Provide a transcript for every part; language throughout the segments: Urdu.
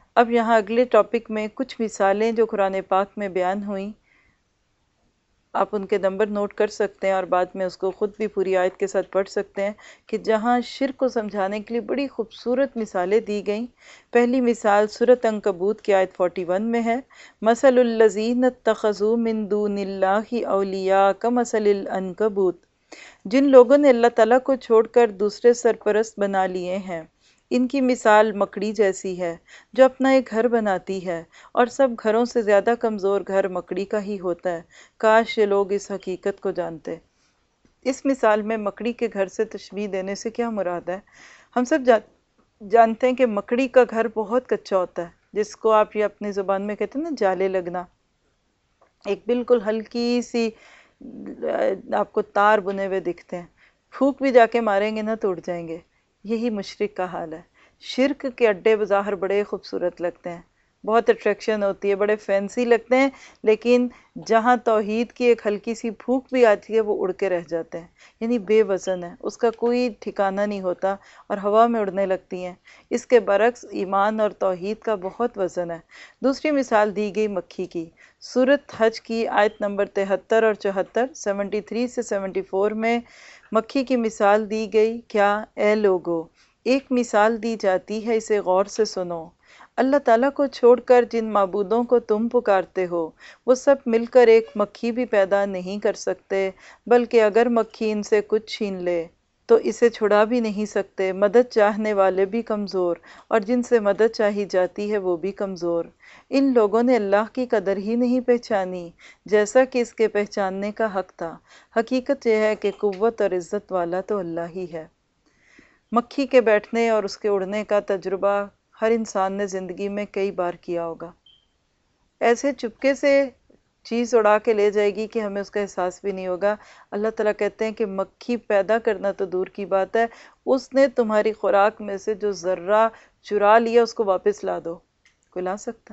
اب یہاں اگلے ٹاپک میں کچھ مثالیں جو قرآن پاک میں بیان ہوئیں، آپ ان کے نمبر نوٹ کر سکتے ہیں اور بعد میں اس کو خود بھی پوری آیت کے ساتھ پڑھ سکتے ہیں کہ جہاں شرک کو سمجھانے کے لیے بڑی خوبصورت مثالیں دی گئیں۔ پہلی مثال سورۃ عنکبوت کی آیت 41 میں ہے، مثل الذین اتخذوا من دون اللہ اولیاء کمثل العنکبوت، جن لوگوں نے اللہ تعالیٰ کو چھوڑ کر دوسرے سرپرست بنا لیے ہیں، ان کی مثال مکڑی جیسی ہے جو اپنا ایک گھر بناتی ہے، اور سب گھروں سے زیادہ کمزور گھر مکڑی کا ہی ہوتا ہے، کاش یہ لوگ اس حقیقت کو جانتے۔ اس مثال میں مکڑی کے گھر سے تشبیہ دینے سے کیا مراد ہے؟ ہم سب جانتے ہیں کہ مکڑی کا گھر بہت کچا ہوتا ہے، جس کو آپ یہ اپنی زبان میں کہتے ہیں نا جالے لگنا، ایک بالکل ہلکی سی آپ کو تار بنے ہوئے دکھتے ہیں، پھونک بھی جا کے ماریں گے نا تو اڑ جائیں گے۔ یہی مشرک کا حال ہے۔ شرک کے اڈے بظاہر بڑے خوبصورت لگتے ہیں، بہت اٹریکشن ہوتی ہے، بڑے فینسی لگتے ہیں، لیکن جہاں توحید کی ایک ہلکی سی پھونک بھی آتی ہے وہ اڑ کے رہ جاتے ہیں، یعنی بے وزن ہے، اس کا کوئی ٹھکانہ نہیں ہوتا اور ہوا میں اڑنے لگتی ہیں۔ اس کے برعکس ایمان اور توحید کا بہت وزن ہے۔ دوسری مثال دی گئی مکھی کی، سورۃ حج کی آیت نمبر 73 اور 74، 73 سے 74 میں مکھی کی مثال دی گئی، کیا اے لوگو، ایک مثال دی جاتی ہے، اسے غور سے سنو۔ اللہ تعالیٰ کو چھوڑ کر جن معبودوں کو تم پکارتے ہو، وہ سب مل کر ایک مکھی بھی پیدا نہیں کر سکتے، بلکہ اگر مکھی ان سے کچھ چھین لے تو اسے چھڑا بھی نہیں سکتے۔ مدد چاہنے والے بھی کمزور، اور جن سے مدد چاہی جاتی ہے وہ بھی کمزور۔ ان لوگوں نے اللہ کی قدر ہی نہیں پہچانی جیسا کہ اس کے پہچاننے کا حق تھا۔ حقیقت یہ ہے کہ قوت اور عزت والا تو اللہ ہی ہے۔ مکھی کے بیٹھنے اور اس کے اڑنے کا تجربہ ہر انسان نے زندگی میں کئی بار کیا ہوگا۔ ایسے چپکے سے چیز اڑا کے لے جائے گی کہ ہمیں اس کا احساس بھی نہیں ہوگا۔ اللہ تعالیٰ کہتے ہیں کہ مکھی پیدا کرنا تو دور کی بات ہے، اس نے تمہاری خوراک میں سے جو ذرہ چرا لیا اس کو واپس لا دو، کوئی لا سکتا ہے؟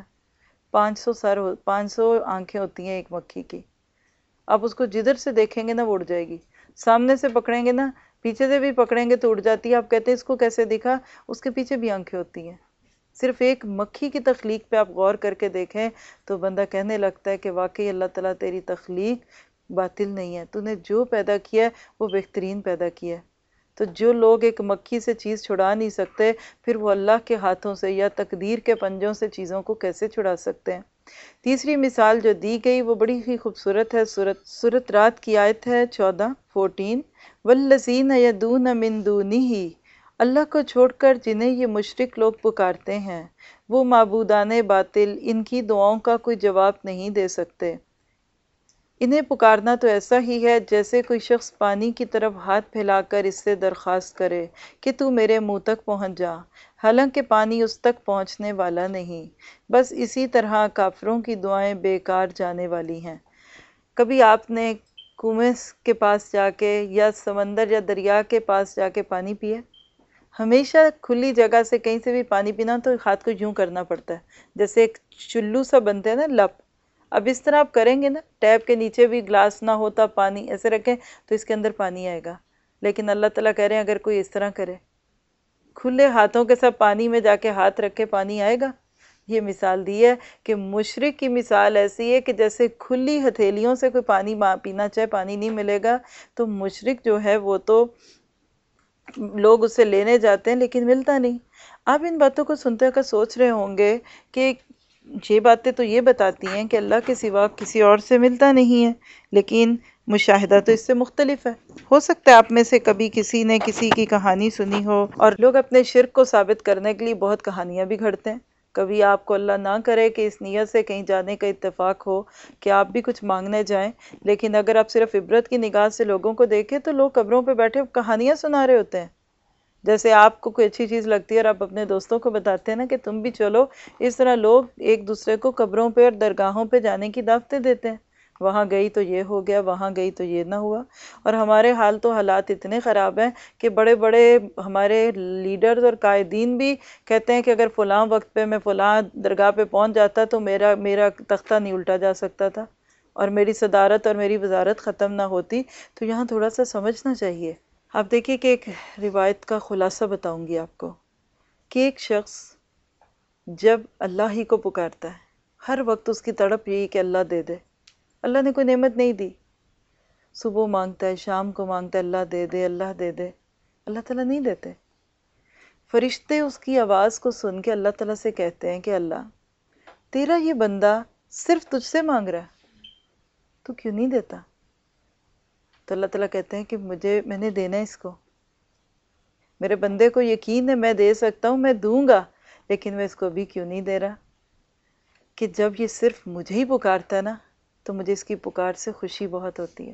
500 آنکھیں ہوتی ہیں ایک مکھی کی، آپ اس کو جدھر سے دیکھیں گے نا وہ اڑ جائے گی، سامنے سے پکڑیں گے نا، پیچھے سے بھی پکڑیں گے تو اڑ جاتی ہے۔ آپ کہتے ہیں اس کو کیسے دکھا؟ اس کے پیچھے بھی آنکھیں ہوتی ہیں۔ صرف ایک مکھی کی تخلیق پہ آپ غور کر کے دیکھیں تو بندہ کہنے لگتا ہے کہ واقعی اللہ تعالیٰ تیری تخلیق باطل نہیں ہے، تو نے جو پیدا کیا ہے وہ بہترین پیدا کیا ہے۔ تو جو لوگ ایک مکھی سے چیز چھڑا نہیں سکتے، پھر وہ اللہ کے ہاتھوں سے یا تقدیر کے پنجوں سے چیزوں کو کیسے چھڑا سکتے ہیں؟ تیسری مثال جو دی گئی وہ بڑی ہی خوبصورت ہے، سورۃ رات کی آیت ہے 14 والذین یدعون من دونہ، اللہ کو چھوڑ کر جنہیں یہ مشرک لوگ پکارتے ہیں، وہ معبودان باطل ان کی دعاؤں کا کوئی جواب نہیں دے سکتے۔ انہیں پکارنا تو ایسا ہی ہے جیسے کوئی شخص پانی کی طرف ہاتھ پھیلا کر اس سے درخواست کرے کہ تو میرے منہ تک پہنچ جا، حالانکہ پانی اس تک پہنچنے والا نہیں۔ بس اسی طرح کافروں کی دعائیں بیکار جانے والی ہیں۔ کبھی آپ نے کنویں کے پاس جا کے یا سمندر یا دریا کے پاس جا کے پانی پیا؟ ہمیشہ کھلی جگہ سے کہیں سے بھی پانی پینا تو ہاتھ کو یوں کرنا پڑتا ہے، جیسے ایک چلو سا بنتے ہیں نا لپ۔ اب اس طرح آپ کریں گے نا، ٹیپ کے نیچے بھی گلاس نہ ہوتا پانی ایسے رکھیں تو اس کے اندر پانی آئے گا، لیکن اللہ تعالیٰ کہہ رہے ہیں اگر کوئی اس طرح کرے، کھلے ہاتھوں کے ساتھ پانی میں جا کے ہاتھ رکھے، پانی آئے گا؟ یہ مثال دی ہے کہ مشرک کی مثال ایسی ہے کہ جیسے کھلی ہتھیلیوں سے کوئی پانی پینا چاہے پانی نہیں ملے گا، تو مشرک جو ہے وہ تو لوگ اسے لینے جاتے ہیں لیکن ملتا نہیں۔ آپ ان باتوں کو سنتے کر سوچ رہے ہوں گے کہ یہ باتیں تو یہ بتاتی ہیں کہ اللہ کے سوا کسی اور سے ملتا نہیں ہے، لیکن مشاہدہ تو اس سے مختلف ہے۔ ہو سکتا ہے آپ میں سے کبھی کسی نے کسی کی کہانی سنی ہو، اور لوگ اپنے شرک کو ثابت کرنے کے لیے بہت کہانیاں بھی گھڑتے ہیں۔ کبھی آپ کو اللہ نہ کرے کہ اس نیت سے کہیں جانے کا اتفاق ہو کہ آپ بھی کچھ مانگنے جائیں، لیکن اگر آپ صرف عبرت کی نگاہ سے لوگوں کو دیکھیں تو لوگ قبروں پہ بیٹھے کہانیاں سنا رہے ہوتے ہیں۔ جیسے آپ کو کوئی اچھی چیز لگتی ہے اور آپ اپنے دوستوں کو بتاتے ہیں نا کہ تم بھی چلو، اس طرح لوگ ایک دوسرے کو قبروں پہ اور درگاہوں پہ جانے کی دعوتیں دیتے ہیں، وہاں گئی تو یہ ہو گیا، وہاں گئی تو یہ نہ ہوا۔ اور ہمارے حال تو حالات اتنے خراب ہیں کہ بڑے بڑے ہمارے لیڈرز اور قائدین بھی کہتے ہیں کہ اگر فلاں وقت پہ میں فلاں درگاہ پہ پہنچ جاتا تو میرا تختہ نہیں الٹا جا سکتا تھا اور میری صدارت اور میری وزارت ختم نہ ہوتی۔ تو یہاں تھوڑا سا سمجھنا چاہیے۔ آپ دیکھیے کہ ایک روایت کا خلاصہ بتاؤں گی آپ کو کہ ایک شخص جب اللہ ہی کو پکارتا ہے، ہر وقت اس کی تڑپ یہی کہ اللہ دے دے. اللہ نے کوئی نعمت نہیں دی، صبح مانگتا ہے، شام کو مانگتا ہے اللہ دے دے اللہ دے دے، اللہ تعالیٰ نہیں دیتے. فرشتے اس کی آواز کو سن کے اللہ تعالیٰ سے کہتے ہیں کہ اللہ تیرا یہ بندہ صرف تجھ سے مانگ رہا ہے، تو کیوں نہیں دیتا؟ تو اللہ تعالیٰ کہتے ہیں کہ میں نے دینا ہے اس کو، میرے بندے کو یقین ہے میں دے سکتا ہوں، میں دوں گا، لیکن میں اس کو ابھی کیوں نہیں دے رہا؟ کہ جب یہ صرف مجھے ہی پکارتا ہے نا تو مجھے اس کی پکار سے خوشی بہت ہوتی ہے.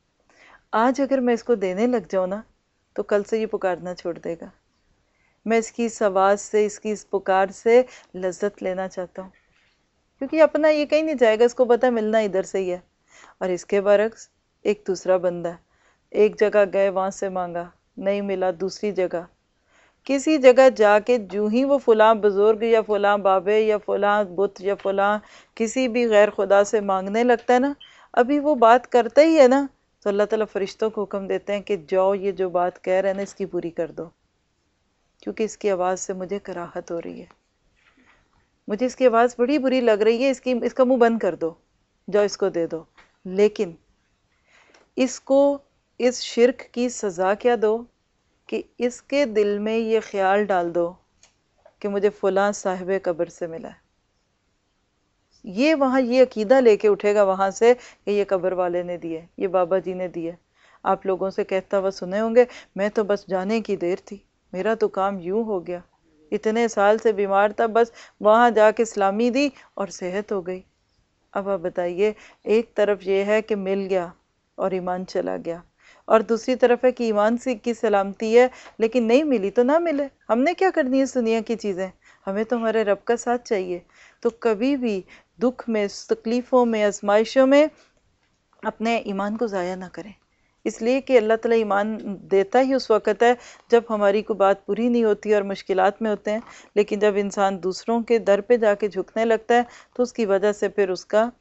آج اگر میں اس کو دینے لگ جاؤں نا تو کل سے یہ پکارنا چھوڑ دے گا. میں اس کی اس آواز سے، اس کی اس پکار سے لذت لینا چاہتا ہوں، کیونکہ اپنا یہ کہیں نہیں جائے گا، اس کو پتہ ملنا ادھر سے ہی ہے. اور اس کے برعکس ایک دوسرا بندہ ایک جگہ گئے، وہاں سے مانگا نہیں ملا، دوسری جگہ کسی جگہ جا کے جو ہی وہ فلاں بزرگ یا فلاں بابے یا فلاں بت یا فلاں کسی بھی غیر خدا سے مانگنے لگتا ہے نا، ابھی وہ بات کرتا ہی ہے نا تو اللہ تعالیٰ فرشتوں کو حکم دیتے ہیں کہ جاؤ یہ جو بات کہہ رہے ہیں نا اس کی پوری کر دو، کیونکہ اس کی آواز سے مجھے کراہت ہو رہی ہے، مجھے اس کی آواز بڑی بری لگ رہی ہے، اس کا منہ بند کر دو، جاؤ اس کو دے دو. لیکن اس کو اس شرک کی سزا کیا دو کہ اس کے دل میں یہ خیال ڈال دو کہ مجھے فلاں صاحب قبر سے ملا ہے. یہ وہاں یہ عقیدہ لے کے اٹھے گا وہاں سے کہ یہ قبر والے نے دیے، یہ بابا جی نے دیے. آپ لوگوں سے کہتا ہوا سنے ہوں گے، میں تو بس جانے کی دیر تھی، میرا تو کام یوں ہو گیا، اتنے سال سے بیمار تھا، بس وہاں جا کے اسلامی دی اور صحت ہو گئی. اب آپ بتائیے، ایک طرف یہ ہے کہ مل گیا اور ایمان چلا گیا، اور دوسری طرف ہے کہ ایمان کی سلامتی ہے لیکن نہیں ملی تو نہ ملے، ہم نے کیا کرنی ہے اس دنیا کی چیزیں، ہمیں تو ہمارے رب کا ساتھ چاہیے. تو کبھی بھی دکھ میں، تکلیفوں میں، آزمائشوں میں اپنے ایمان کو ضائع نہ کریں، اس لیے کہ اللہ تعالیٰ ایمان دیتا ہی اس وقت ہے جب ہماری کوئی بات پوری نہیں ہوتی اور مشکلات میں ہوتے ہیں. لیکن جب انسان دوسروں کے در پہ جا کے جھکنے لگتا ہے تو اس کی وجہ سے پھر اس کا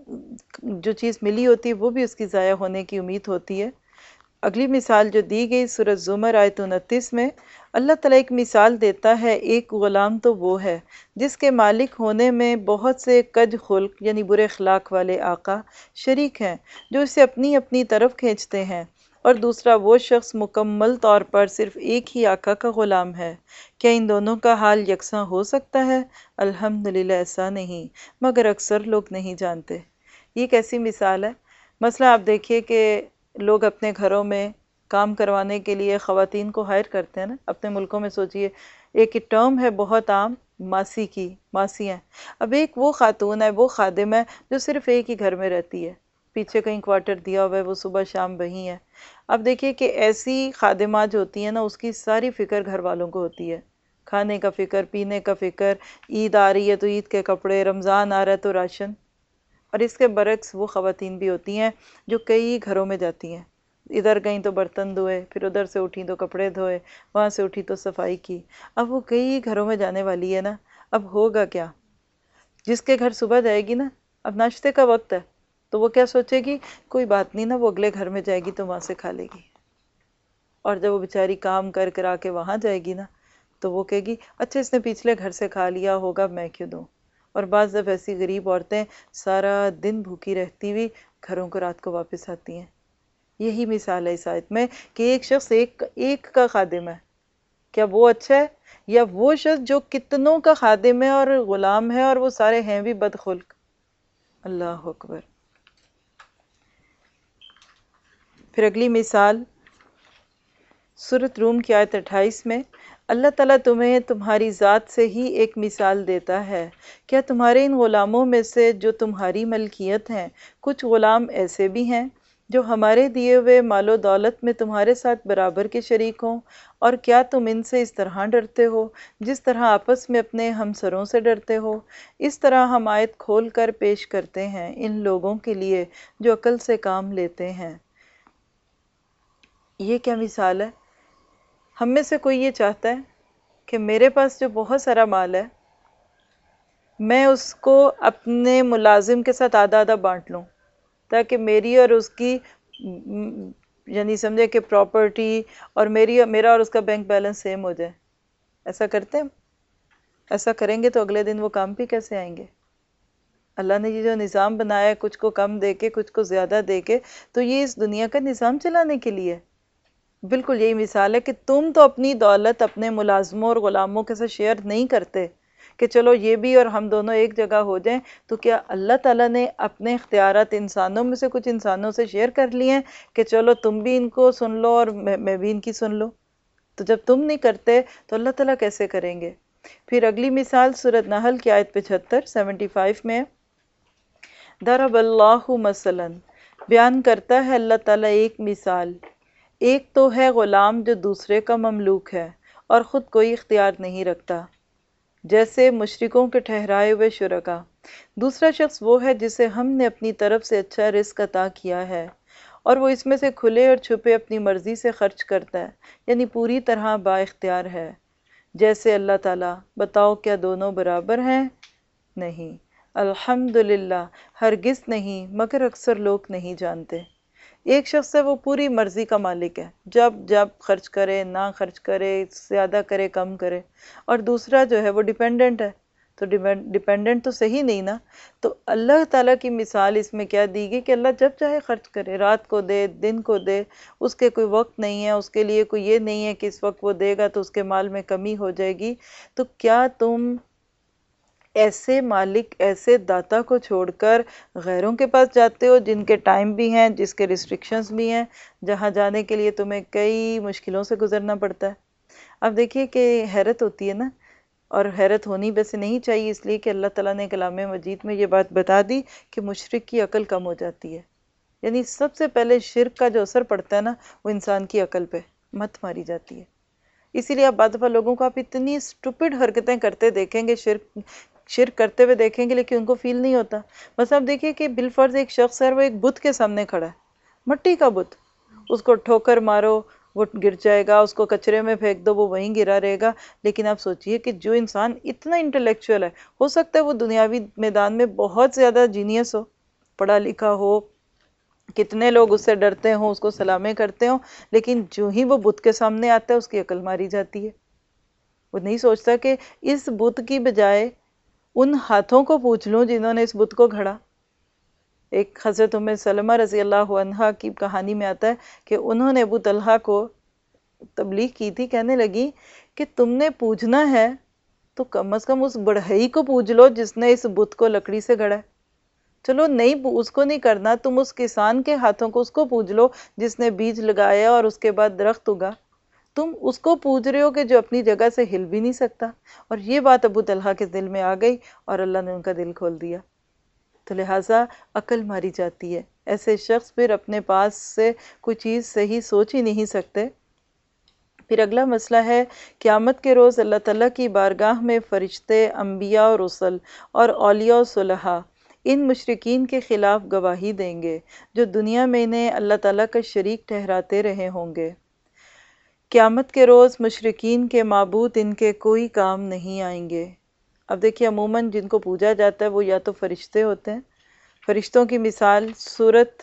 جو چیز ملی ہوتی ہے وہ بھی اس کی ضائع ہونے کی امید ہوتی ہے. اگلی مثال جو دی گئی سورۃ زمر آیت 29 میں، اللہ تعالیٰ ایک مثال دیتا ہے، ایک غلام تو وہ ہے جس کے مالک ہونے میں بہت سے کج خلق یعنی برے اخلاق والے آقا شریک ہیں جو اسے اپنی اپنی طرف کھینچتے ہیں، اور دوسرا وہ شخص مکمل طور پر صرف ایک ہی آقا کا غلام ہے. کیا ان دونوں کا حال یکساں ہو سکتا ہے؟ الحمدللہ ایسا نہیں، مگر اکثر لوگ نہیں جانتے. یہ کیسی مثال ہے؟ مثلا آپ دیکھیے کہ لوگ اپنے گھروں میں کام کروانے کے لیے خواتین کو ہائر کرتے ہیں نا، اپنے ملکوں میں سوچئے ایک ٹرم ہے بہت عام، ماسی کی، ماسی ہیں. اب ایک وہ خاتون ہے، وہ خادم ہے جو صرف ایک ہی گھر میں رہتی ہے، پیچھے کہیں کوارٹر دیا ہوا ہے، وہ صبح شام وہیں ہے. اب دیکھیے کہ ایسی خادمات جو ہوتی ہیں نا اس کی ساری فکر گھر والوں کو ہوتی ہے، کھانے کا فکر، پینے کا فکر، عید آ رہی ہے تو عید کے کپڑے، رمضان آ رہا ہے تو راشن. اور اس کے برعکس وہ خواتین بھی ہوتی ہیں جو کئی گھروں میں جاتی ہیں، ادھر گئیں تو برتن دھوئے، پھر ادھر سے اٹھیں تو کپڑے دھوئے، وہاں سے اٹھی تو صفائی کی. اب وہ کئی گھروں میں جانے والی ہے نا، اب ہوگا کیا؟ جس کے گھر صبح جائے گی نا، اب ناشتے کا وقت ہے تو وہ کیا سوچے گی؟ کوئی بات نہیں نا، وہ اگلے گھر میں جائے گی تو وہاں سے کھا لے گی. اور جب وہ بیچاری کام کر کرا کے وہاں جائے گی نا تو وہ کہے گی اچھا اس نے پچھلے گھر سے کھا لیا ہوگا، میں کیوں دوں. اور بعض جب ایسی غریب عورتیں سارا دن بھوکی رہتی ہوئی گھروں کو رات کو واپس آتی ہیں. یہی مثال ہے اس آیت میں کہ ایک شخص ایک کا خادم ہے، کیا وہ اچھا ہے یا وہ شخص جو کتنوں کا خادم ہے اور غلام ہے اور وہ سارے ہیں بھی بدخلق؟ اللہ اکبر. پھر اگلی مثال سورۃ روم کی آیت 28 میں، اللہ تعالیٰ تمہیں تمہاری ذات سے ہی ایک مثال دیتا ہے، کیا تمہارے ان غلاموں میں سے جو تمہاری ملکیت ہیں کچھ غلام ایسے بھی ہیں جو ہمارے دیے ہوئے مال و دولت میں تمہارے ساتھ برابر کے شریک ہوں، اور کیا تم ان سے اس طرح ڈرتے ہو جس طرح آپس میں اپنے ہمسروں سے ڈرتے ہو؟ اس طرح ہم آیت کھول کر پیش کرتے ہیں ان لوگوں کے لیے جو عقل سے کام لیتے ہیں. یہ کیا مثال ہے؟ ہم میں سے کوئی یہ چاہتا ہے کہ میرے پاس جو بہت سارا مال ہے میں اس کو اپنے ملازم کے ساتھ آدھا آدھا بانٹ لوں تاکہ میری اور اس کی یعنی سمجھے کہ پراپرٹی اور میرا اور اس کا بینک بیلنس سیم ہو جائے؟ ایسا کرتے ہیں؟ ایسا کریں گے تو اگلے دن وہ کام بھی کیسے آئیں گے؟ اللہ نے یہ جو نظام بنایا ہے کچھ کو کم دے کے کچھ کو زیادہ دے کے، تو یہ اس دنیا کا نظام چلانے کے لیے بالکل یہی مثال ہے کہ تم تو اپنی دولت اپنے ملازموں اور غلاموں کے ساتھ شیئر نہیں کرتے کہ چلو یہ بھی اور ہم دونوں ایک جگہ ہو جائیں، تو کیا اللہ تعالیٰ نے اپنے اختیارات انسانوں میں سے کچھ انسانوں سے شیئر کر لیے ہیں کہ چلو تم بھی ان کو سن لو اور میں بھی ان کی سن لو؟ تو جب تم نہیں کرتے تو اللہ تعالیٰ کیسے کریں گے؟ پھر اگلی مثال سورۃ نحل کی آیت 75 میں ضرب اللہ مثلا، بیان کرتا ہے اللہ تعالیٰ ایک مثال، ایک تو ہے غلام جو دوسرے کا مملوک ہے اور خود کوئی اختیار نہیں رکھتا، جیسے مشرکوں کے ٹھہرائے ہوئے شرکا۔ دوسرا شخص وہ ہے جسے ہم نے اپنی طرف سے اچھا رزق عطا کیا ہے اور وہ اس میں سے کھلے اور چھپے اپنی مرضی سے خرچ کرتا ہے، یعنی پوری طرح با اختیار ہے جیسے اللہ تعالیٰ۔ بتاؤ کیا دونوں برابر ہیں؟ نہیں، الحمدللہ، ہرگز نہیں، مگر اکثر لوگ نہیں جانتے۔ ایک شخص ہے وہ پوری مرضی کا مالک ہے، جب خرچ کرے نہ خرچ کرے، زیادہ کرے کم کرے، اور دوسرا جو ہے وہ ڈیپینڈنٹ ہے، تو ڈیپینڈنٹ تو صحیح نہیں نا۔ تو اللہ تعالیٰ کی مثال اس میں کیا دی گئی کہ اللہ جب چاہے خرچ کرے، رات کو دے، دن کو دے، اس کے کوئی وقت نہیں ہے، اس کے لیے کوئی یہ نہیں ہے کہ اس وقت وہ دے گا تو اس کے مال میں کمی ہو جائے گی۔ تو کیا تم ایسے مالک، ایسے داتا کو چھوڑ کر غیروں کے پاس جاتے ہو جن کے ٹائم بھی ہیں، جس کے ریسٹرکشنز بھی ہیں، جہاں جانے کے لیے تمہیں کئی مشکلوں سے گزرنا پڑتا ہے؟ اب دیکھیے کہ حیرت ہوتی ہے نا، اور حیرت ہونی ویسے نہیں چاہیے، اس لیے کہ اللہ تعالیٰ نے کلام مجید میں یہ بات بتا دی کہ مشرک کی عقل کم ہو جاتی ہے۔ یعنی سب سے پہلے شرک کا جو اثر پڑتا ہے نا، وہ انسان کی عقل پہ مت ماری جاتی ہے۔ اسی لیے آپ بعض دفعہ لوگوں کو آپ اتنی اسٹوپڈ حرکتیں کرتے دیکھیں گے، شرک کرتے ہوئے دیکھیں گے، لیکن ان کو فیل نہیں ہوتا۔ بس آپ دیکھیے کہ بالفرض ایک شخص ہے، وہ ایک بت کے سامنے کھڑا ہے، مٹی کا بت، اس کو ٹھوکر مارو وہ گر جائے گا، اس کو کچرے میں پھینک دو وہ وہیں گرا رہے گا۔ لیکن آپ سوچئے کہ جو انسان اتنا انٹلیکچوئل ہے، ہو سکتا ہے وہ دنیاوی میدان میں بہت زیادہ جینیس ہو، پڑھا لکھا ہو، کتنے لوگ اس سے ڈرتے ہوں، اس کو سلامیں کرتے ہوں، لیکن جو ہی وہ بت کے سامنے آتا ہے اس کی عقل ماری جاتی ہے۔ وہ نہیں سوچتا کہ اس بت کی بجائے ان ہاتھوں کو پوچھ لوں جنہوں نے اس بت کو گھڑا۔ ایک حضرت ام سلمہ رضی اللہ عنہا کی کہانی میں آتا ہے کہ انہوں نے ابو طلحہ کو تبلیغ کی تھی، کہنے لگی کہ تم نے پوجنا ہے تو کم از کم اس بڑھئی کو پوج لو جس نے اس بت کو لکڑی سے گھڑا ہے۔ چلو نہیں، اس کو نہیں کرنا، تم اس کسان کے ہاتھوں کو اس کو پوج لو جس نے بیج لگایا اور اس کے بعد درخت اگا۔ تم اس کو پوج رہے ہو کہ جو اپنی جگہ سے ہل بھی نہیں سکتا۔ اور یہ بات ابو طلحہ کے دل میں آ گئی اور اللہ نے ان کا دل کھول دیا۔ تو لہٰذا عقل ماری جاتی ہے، ایسے شخص پھر اپنے پاس سے کوئی چیز صحیح سوچ ہی نہیں سکتے۔ پھر اگلا مسئلہ ہے قیامت کے روز اللہ تعالیٰ کی بارگاہ میں فرشتے، انبیاء اور رسل اور اولیاء و صلحاء ان مشرکین کے خلاف گواہی دیں گے جو دنیا میں انہیں اللہ تعالیٰ کا شریک ٹھہراتے رہے ہوں گے۔ قیامت کے روز مشرکین کے معبود ان کے کوئی کام نہیں آئیں گے۔ اب دیکھیے عموماً جن کو پوجا جاتا ہے وہ یا تو فرشتے ہوتے ہیں۔ فرشتوں کی مثال سورۃ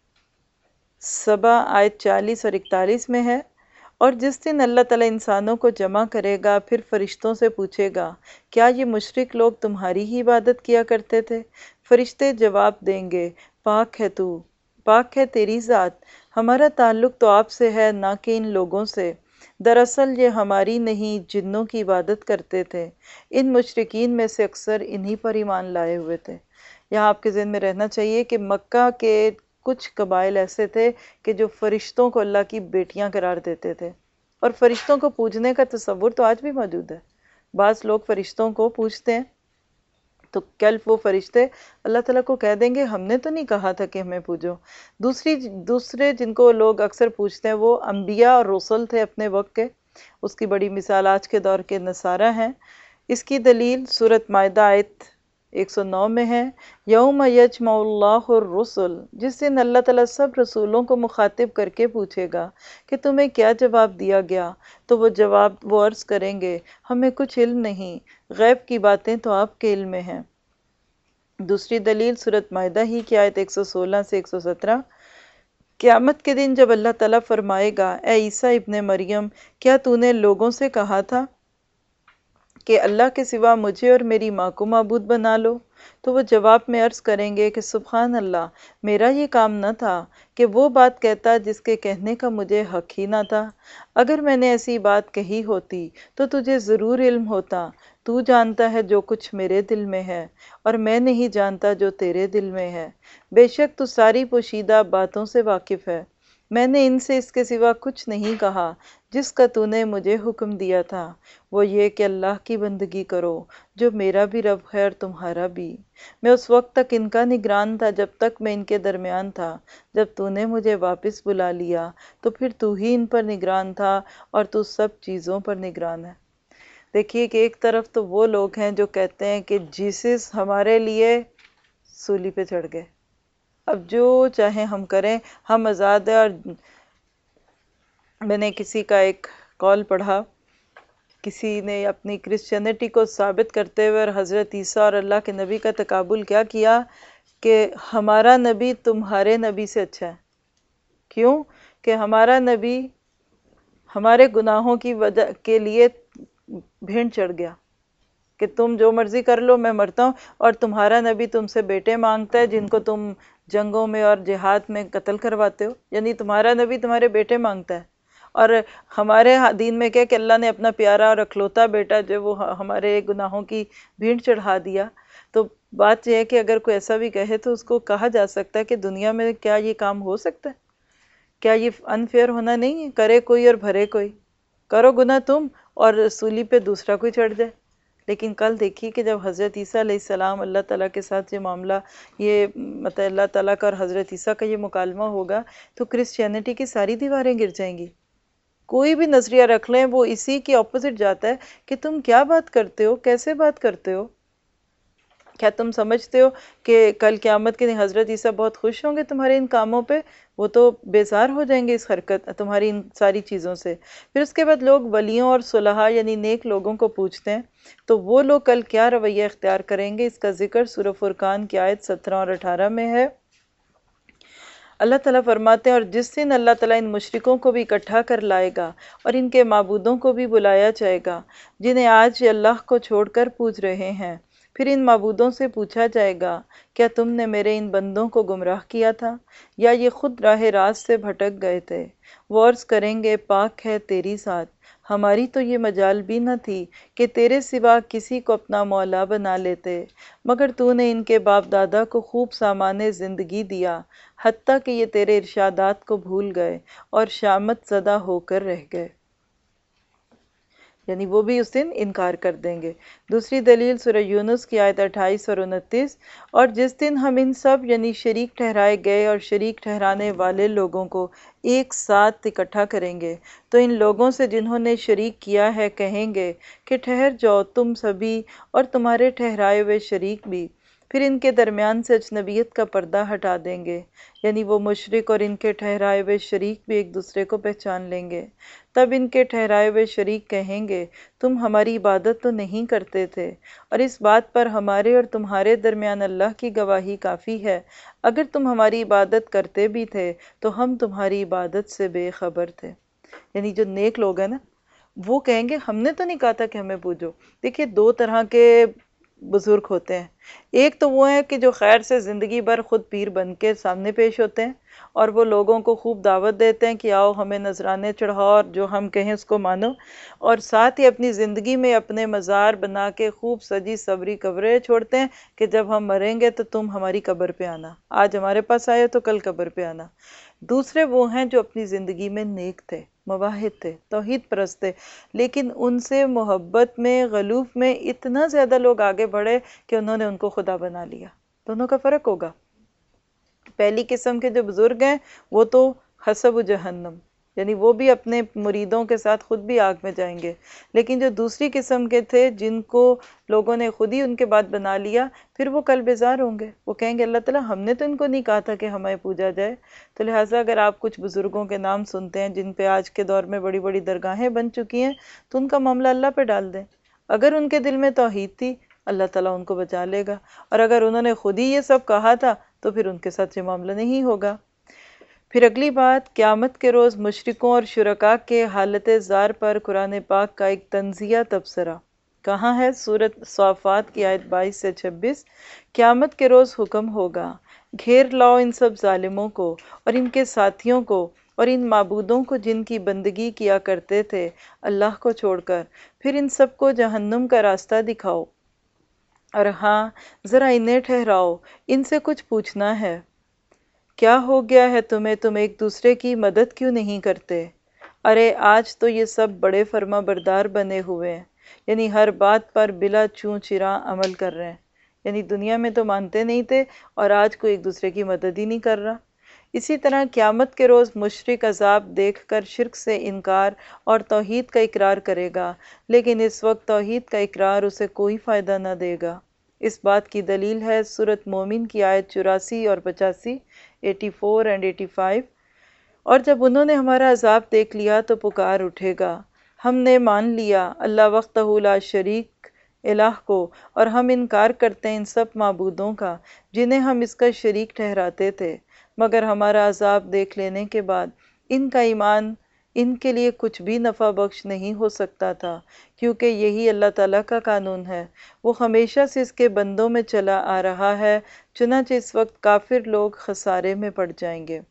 سبا آیت 40 اور 41 میں ہے، اور جس دن اللہ تعالیٰ انسانوں کو جمع کرے گا پھر فرشتوں سے پوچھے گا کیا یہ مشرک لوگ تمہاری ہی عبادت کیا کرتے تھے؟ فرشتے جواب دیں گے پاک ہے تو، پاک ہے تیری ذات، ہمارا تعلق تو آپ سے ہے نہ کہ ان لوگوں سے، دراصل یہ ہماری نہیں جنوں کی عبادت کرتے تھے، ان مشرکین میں سے اکثر انہی پر ایمان لائے ہوئے تھے۔ یہاں آپ کے ذہن میں رہنا چاہیے کہ مکہ کے کچھ قبائل ایسے تھے کہ جو فرشتوں کو اللہ کی بیٹیاں قرار دیتے تھے، اور فرشتوں کو پوجنے کا تصور تو آج بھی موجود ہے۔ بعض لوگ فرشتوں کو پوجتے ہیں تو کل وہ فرشتے اللہ تعالیٰ کو کہہ دیں گے ہم نے تو نہیں کہا تھا کہ ہمیں پوجو۔ دوسرے جن کو لوگ اکثر پوجتے ہیں وہ انبیاء اور رسل تھے اپنے وقت کے، اس کی بڑی مثال آج کے دور کے نصارہ ہیں۔ اس کی دلیل سورۃ مائدہ آیت 109 میں ہے، یوم یجمع اللہ الرسل، جس دن اللہ تعالیٰ سب رسولوں کو مخاطب کر کے پوچھے گا کہ تمہیں کیا جواب دیا گیا، تو وہ عرض کریں گے ہمیں کچھ علم نہیں، غیب کی باتیں تو آپ کے علم میں ہیں۔ دوسری دلیل سورۃ مائدہ ہی کی آیت 116 سے 117، قیامت کے دن جب اللہ تعالیٰ فرمائے گا اے عیسیٰ ابن مریم کیا تو نے لوگوں سے کہا تھا کہ اللہ کے سوا مجھے اور میری ماں کو معبود بنا لو؟ تو وہ جواب میں عرض کریں گے کہ سبحان اللہ، میرا یہ کام نہ تھا کہ وہ بات کہتا جس کے کہنے کا مجھے حق ہی نہ تھا۔ اگر میں نے ایسی بات کہی ہوتی تو تجھے ضرور علم ہوتا۔ تو جانتا ہے جو کچھ میرے دل میں ہے، اور میں نہیں جانتا جو تیرے دل میں ہے۔ بے شک تو ساری پوشیدہ باتوں سے واقف ہے۔ میں نے ان سے اس کے سوا کچھ نہیں کہا جس کا تو نے مجھے حکم دیا تھا، وہ یہ کہ اللہ کی بندگی کرو جو میرا بھی رب ہے اور تمہارا بھی۔ میں اس وقت تک ان کا نگران تھا جب تک میں ان کے درمیان تھا۔ جب تو نے مجھے واپس بلا لیا تو پھر تو ہی ان پر نگران تھا، اور تو سب چیزوں پر نگران ہے۔ دیکھیے کہ ایک طرف تو وہ لوگ ہیں جو کہتے ہیں کہ جیسس ہمارے لیے سولی پہ چڑھ گئے، اب جو چاہیں ہم کریں، ہم آزاد ہیں۔ اور میں نے کسی کا ایک قول پڑھا، کسی نے اپنی کرسچینٹی کو ثابت کرتے ہوئے اور حضرت عیسیٰ اور اللہ کے نبی کا تقابل کیا کیا کہ ہمارا نبی تمہارے نبی سے اچھا ہے۔ کیوں؟ کہ ہمارا نبی ہمارے گناہوں کی وجہ کے لیے بھیڑ چڑھ گیا کہ تم جو مرضی کر لو، میں مرتا ہوں، اور تمہارا نبی تم سے بیٹے مانگتا ہے جن کو تم جنگوں میں اور جہاد میں قتل کرواتے ہو۔ یعنی تمہارا نبی تمہارے بیٹے مانگتا ہے، اور ہمارے دین میں کیا کہ اللہ نے اپنا پیارا اور اکلوتا بیٹا جو وہ ہمارے گناہوں کی بھیڑ چڑھا دیا۔ تو بات یہ ہے کہ اگر کوئی ایسا بھی کہے تو اس کو کہا جا سکتا ہے کہ دنیا میں کیا یہ کام ہو سکتا ہے؟ کیا یہ انفیئر ہونا نہیں ہے؟ کرے کوئی اور بھرے کوئی، کرو گناہ تم اور سولی پہ دوسرا کوئی چڑھ جائے۔ لیکن کل دیکھیے کہ جب حضرت عیسیٰ علیہ السلام اللہ تعالیٰ کے ساتھ یہ معاملہ، یہ مطلب اللہ تعالیٰ کا اور حضرت عیسیٰ کا یہ مکالمہ ہوگا، تو کرسچینٹی کی ساری دیواریں گر جائیں گی۔ کوئی بھی نظریہ رکھ لیں وہ اسی کے اپوزٹ جاتا ہے کہ تم کیا بات کرتے ہو، کیسے بات کرتے ہو؟ کیا تم سمجھتے ہو کہ کل قیامت کے دن حضرت عیسیٰ بہت خوش ہوں گے تمہارے ان کاموں پہ؟ وہ تو بیزار ہو جائیں گے اس حرکت تمہاری ان ساری چیزوں سے۔ پھر اس کے بعد لوگ ولیوں اور صلحاء یعنی نیک لوگوں کو پوچھتے ہیں تو وہ لوگ کل کیا رویہ اختیار کریں گے؟ اس کا ذکر سورہ فرقان کی آیت 17 اور 18 میں ہے۔ اللہ تعالیٰ فرماتے ہیں، اور جس دن اللہ تعالیٰ ان مشرکوں کو بھی اکٹھا کر لائے گا اور ان کے معبودوں کو بھی بلایا جائے گا جنہیں آج یہ اللہ کو چھوڑ کر پوج رہے ہیں، پھر ان معبودوں سے پوچھا جائے گا کیا تم نے میرے ان بندوں کو گمراہ کیا تھا یا یہ خود راہ راست سے بھٹک گئے تھے؟ وہ عرض کریں گے پاک ہے تیری ذات، ہماری تو یہ مجال بھی نہ تھی کہ تیرے سوا کسی کو اپنا مولا بنا لیتے، مگر تو نے ان کے باپ دادا کو خوب سامان زندگی دیا، حتیٰ کہ یہ تیرے ارشادات کو بھول گئے اور شامت زدہ ہو کر رہ گئے۔ یعنی وہ بھی اس دن انکار کر دیں گے۔ دوسری دلیل سورہ یونس کی آیت 28 اور 29، اور جس دن ہم ان سب یعنی شریک ٹھہرائے گئے اور شریک ٹھہرانے والے لوگوں کو ایک ساتھ اکٹھا کریں گے تو ان لوگوں سے جنہوں نے شریک کیا ہے کہیں گے کہ ٹھہر جاؤ تم سبھی اور تمہارے ٹھہرائے ہوئے شریک بھی، پھر ان کے درمیان سے اجنبیت کا پردہ ہٹا دیں گے، یعنی وہ مشرک اور ان کے ٹھہرائے ہوئے شریک بھی ایک دوسرے کو پہچان لیں گے۔ تب ان کے ٹھہرائے ہوئے شریک کہیں گے تم ہماری عبادت تو نہیں کرتے تھے، اور اس بات پر ہمارے اور تمہارے درمیان اللہ کی گواہی کافی ہے، اگر تم ہماری عبادت کرتے بھی تھے تو ہم تمہاری عبادت سے بے خبر تھے۔ یعنی جو نیک لوگ ہیں نا وہ کہیں گے ہم نے تو نہیں کہا تھا کہ ہمیں پوجو۔ دیکھیے دو طرح کے بزرگ ہوتے ہیں، ایک تو وہ ہیں کہ جو خیر سے زندگی بھر خود پیر بن کے سامنے پیش ہوتے ہیں اور وہ لوگوں کو خوب دعوت دیتے ہیں کہ آؤ ہمیں نذرانے چڑھاؤ اور جو ہم کہیں اس کو مانو، اور ساتھ ہی اپنی زندگی میں اپنے مزار بنا کے خوب سجی سبری قبریں چھوڑتے ہیں کہ جب ہم مریں گے تو تم ہماری قبر پہ آنا، آج ہمارے پاس آئے تو کل قبر پہ آنا۔ دوسرے وہ ہیں جو اپنی زندگی میں نیک تھے، موحد تھے، توحید پرست تھے، لیکن ان سے محبت میں غلوف میں اتنا زیادہ لوگ آگے بڑھے کہ انہوں نے ان کو خدا بنا لیا۔ دونوں کا فرق ہوگا۔ پہلی قسم کے جو بزرگ ہیں وہ تو حسب جہنم، یعنی وہ بھی اپنے مریدوں کے ساتھ خود بھی آگ میں جائیں گے، لیکن جو دوسری قسم کے تھے جن کو لوگوں نے خود ہی ان کے بعد بنا لیا، پھر وہ کل بیزار ہوں گے، وہ کہیں گے اللہ تعالیٰ ہم نے تو ان کو نہیں کہا تھا کہ ہمیں پوجا جائے۔ تو لہٰذا اگر آپ کچھ بزرگوں کے نام سنتے ہیں جن پہ آج کے دور میں بڑی بڑی درگاہیں بن چکی ہیں تو ان کا معاملہ اللہ پہ ڈال دیں، اگر ان کے دل میں توحید تھی اللہ تعالیٰ ان کو بچا لے گا، اور اگر انہوں نے خود ہی یہ سب کہا تھا تو پھر ان کے ساتھ یہ معاملہ نہیں ہوگا۔ پھر اگلی بات، قیامت کے روز مشرکوں اور شرکاء کے حالت زار پر قرآن پاک کا ایک تنزیہ تبصرہ۔ کہاں ہے؟ سورۃ صافات کی آیت 22 سے 26۔ قیامت کے روز حکم ہوگا، گھیر لاؤ ان سب ظالموں کو اور ان کے ساتھیوں کو اور ان معبودوں کو جن کی بندگی کیا کرتے تھے اللہ کو چھوڑ کر، پھر ان سب کو جہنم کا راستہ دکھاؤ، اور ہاں ذرا انہیں ٹھہراؤ، ان سے کچھ پوچھنا ہے۔ کیا ہو گیا ہے تمہیں؟ تم ایک دوسرے کی مدد کیوں نہیں کرتے؟ ارے آج تو یہ سب بڑے فرما بردار بنے ہوئے ہیں، یعنی ہر بات پر بلا چوں چرا عمل کر رہے ہیں۔ یعنی دنیا میں تو مانتے نہیں تھے اور آج کوئی ایک دوسرے کی مدد ہی نہیں کر رہا۔ اسی طرح قیامت کے روز مشرک عذاب دیکھ کر شرک سے انکار اور توحید کا اقرار کرے گا، لیکن اس وقت توحید کا اقرار اسے کوئی فائدہ نہ دے گا۔ اس بات کی دلیل ہے سورۃ مومن کی آیت 84 اور 85، 84 اور 85۔ اور جب انہوں نے ہمارا عذاب دیکھ لیا تو پکار اٹھے گا، ہم نے مان لیا اللہ وحدہ لا شریک الہ کو، اور ہم انکار کرتے ہیں ان سب معبودوں کا جنہیں ہم اس کا شریک ٹھہراتے تھے، مگر ہمارا عذاب دیکھ لینے کے بعد ان کا ایمان ان کے لیے کچھ بھی نفع بخش نہیں ہو سکتا تھا، کیونکہ یہی اللہ تعالیٰ کا قانون ہے، وہ ہمیشہ سے اس کے بندوں میں چلا آ رہا ہے، چنانچہ اس وقت کافر لوگ خسارے میں پڑ جائیں گے۔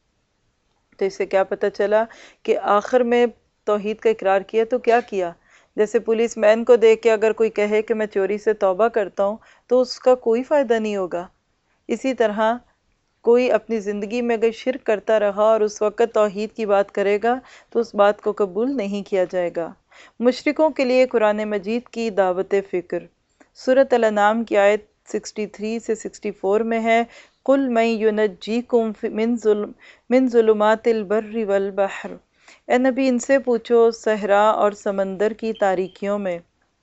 تو اس سے کیا پتہ چلا کہ آخر میں توحید کا اقرار کیا تو کیا کیا؟ جیسے پولیس مین کو دیکھ کے اگر کوئی کہے کہ میں چوری سے توبہ کرتا ہوں تو اس کا کوئی فائدہ نہیں ہوگا۔ اسی طرح کوئی اپنی زندگی میں اگر شرک کرتا رہا اور اس وقت توحید کی بات کرے گا تو اس بات کو قبول نہیں کیا جائے گا۔ مشرکوں کے لیے قرآن مجید کی دعوت فکر۔ سورۃ الانعام کی آیت 63 سے 64 میں ہے، قُلْ مَن يُنَجِّيكُم مِّن ظُلُمَاتِ الْبَرِّ وَالْبَحْرِ۔ اے نبی ان سے پوچھو صحرا اور سمندر کی تاریکیوں میں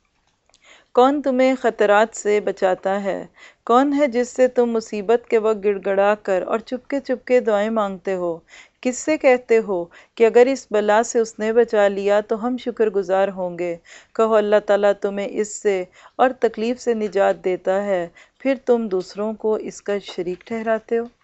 کون تمہیں خطرات سے بچاتا ہے؟ کون ہے جس سے تم مصیبت کے وقت گڑ گڑا کر اور چپکے چپکے دعائیں مانگتے ہو؟ کس سے کہتے ہو کہ اگر اس بلا سے اس نے بچا لیا تو ہم شکر گزار ہوں گے؟ کہو اللہ تعالیٰ تمہیں اس سے اور تکلیف سے نجات دیتا ہے، پھر تم دوسروں کو اس کا شریک ٹھہراتے ہو۔